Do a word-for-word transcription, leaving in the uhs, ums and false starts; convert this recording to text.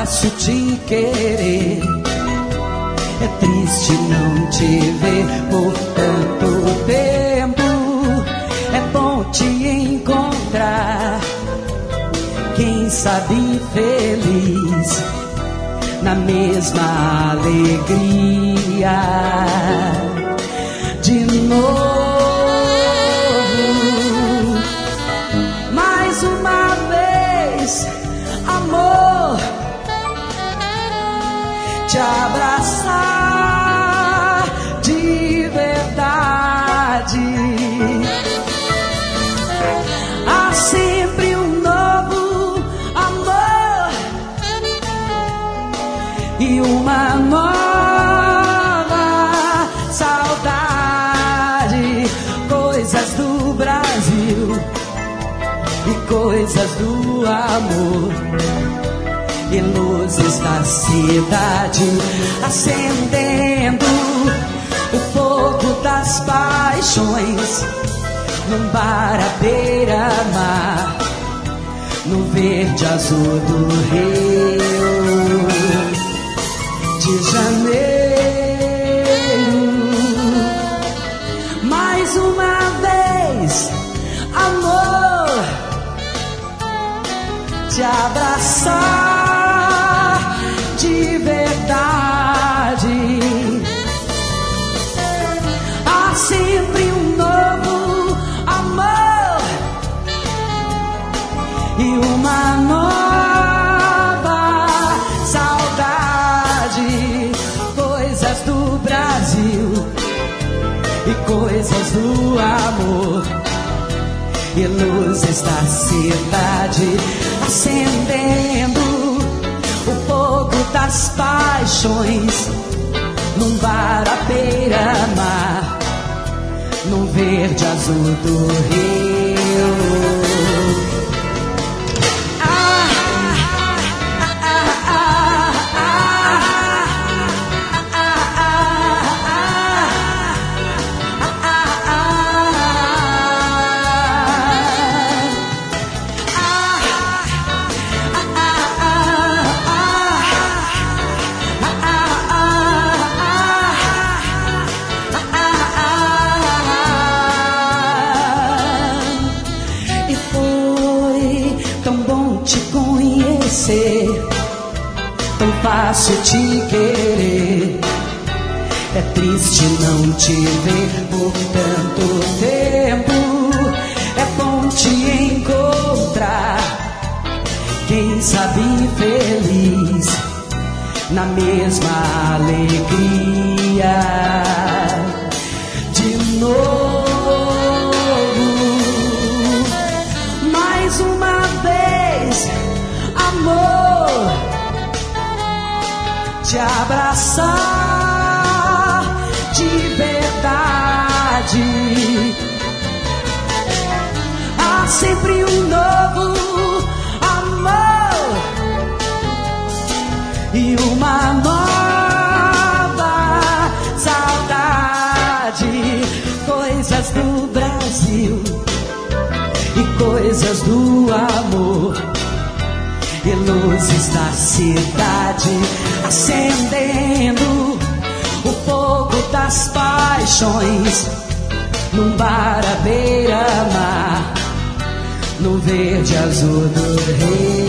fácil te querer, é triste não te ver por tanto tempo. É bom te encontrar, quem sabe feliz, na mesma alegria. De novo, mais uma vez, amor, te abraçar de verdade. Há sempre um novo amor e uma nova saudade. Coisas do Brasil e coisas do amor, e luzes da cidade acendendo o fogo das paixões, num bar à beira-mar, no verde azul do Rio de Janeiro. Mais uma vez, amor, te abraçar de verdade. Há sempre um novo amor e uma nova saudade. Coisas do Brasil e coisas do amor, e luzes da cidade acendendo o fogo das paixões, num bar à beira-mar, no verde azul do Rio. Tão fácil te querer, é triste não te ver por tanto tempo. É bom te encontrar, quem sabe feliz, na mesma alegria. De novo, mais uma vez, amor, te abraçar de verdade. Há sempre um novo amor e uma nova saudade. Coisas do Brasil e coisas do amor, e luzes da cidade acendendo o fogo das paixões, num bar à beira-mar, no verde azul do Rio.